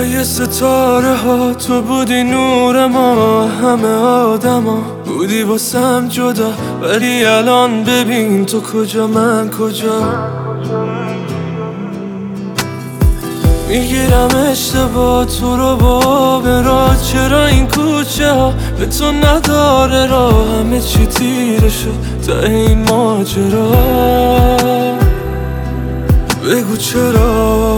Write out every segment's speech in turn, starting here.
بالای ستاره ها تو بودی نور ما، همه آدما بودی واسم جدا، ولی الان ببین تو کجا من کجا. میگیرم اشتباه تو رو با برا، چرا این کوچه ها به تو نداره راه، همه چی تیره شد تا این ماجرا. بگو چرا،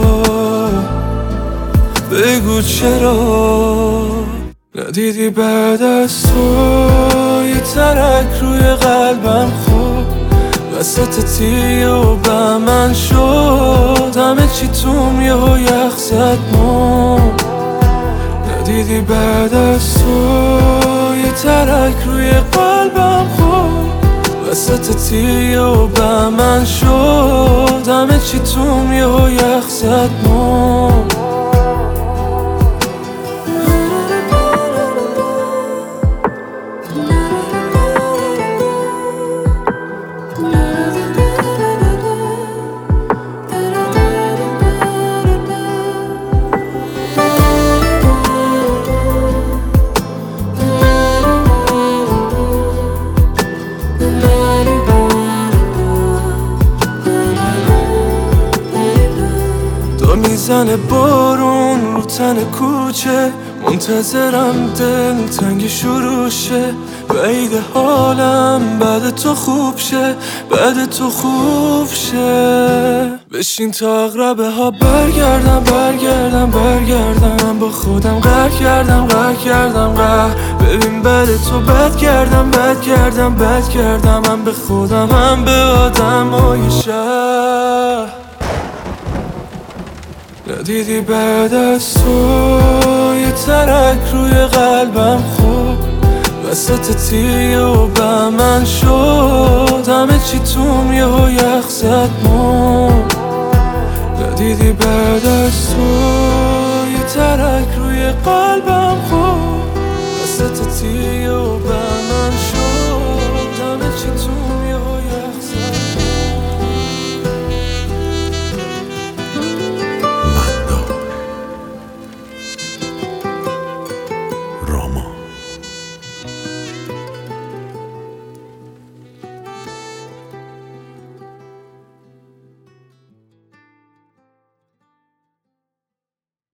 بگو چرا ندیدی بعد از تو یه ترک روی قلبم خود وسط تیه و به من شد، همه چی توم یهو یخ زد مون. ندیدی بعد از تو یه ترک روی قلبم خود وسط تیه و به من شد، همه چی توم یهو یخ زد مون. میزنه بارون رو تن کوچه، منتظرم دل تنگ شروع شه، بعید حالم بعد تو خوب شه، بعد تو خوب شه. بشین تا اقربه ها برگردم برگردم برگردم، من با خودم قهر کردم قهر کردم قهر، ببین بعد تو بد کردم بد کردم بد کردم، من به خودم هم به آدمای شهر. ندیدی بعد از تو یه ترک روی قلبم خود وسط تیه و به من شد، همه چی توم یهو یخ زد مون. ندیدی بعد از تو یه ترک روی قلبم خود وسط تیه و